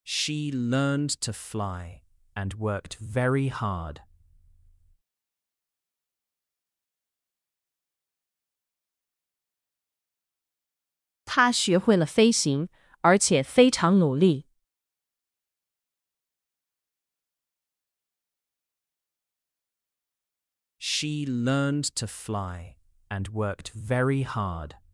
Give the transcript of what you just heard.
She learned to fly and worked very hard. 她学会了飞行，而且非常努力。 She learned to fly and worked very hard.